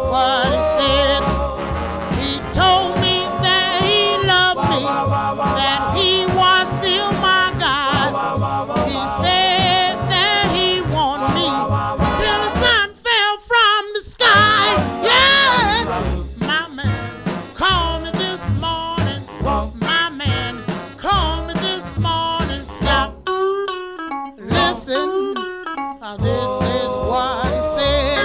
what he said. He told me that he loved me, that he was still my God. He said that he wanted me till the sun fell from the sky. Yeah, my man called me this morning. My man called me this morning. Stop, listen. This is what he said.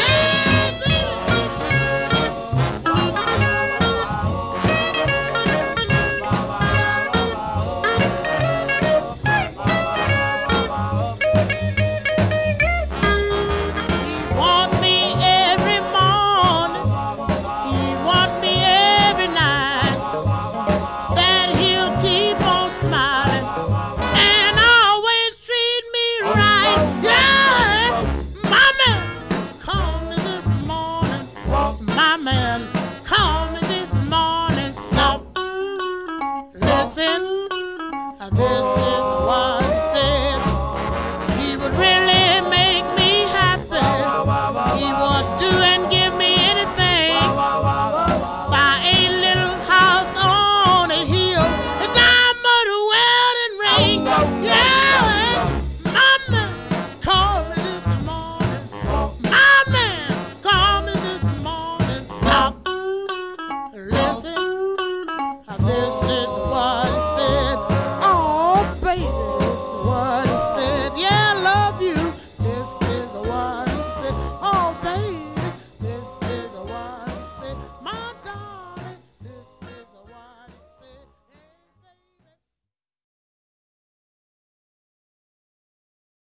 He want me every morning. He want me every night. That he'll keep on smiling and always treat me right. Yeah, my man called me this morning. My man